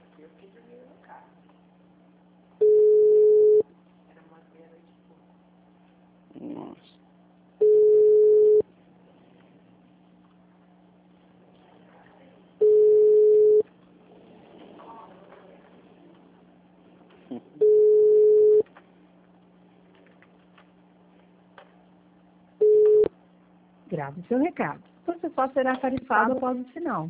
Eu fiquei dormindo no carro. Era uma meia-noite e pouco. Nossa. Grave seu recado. Você só será tarifado após o sinal.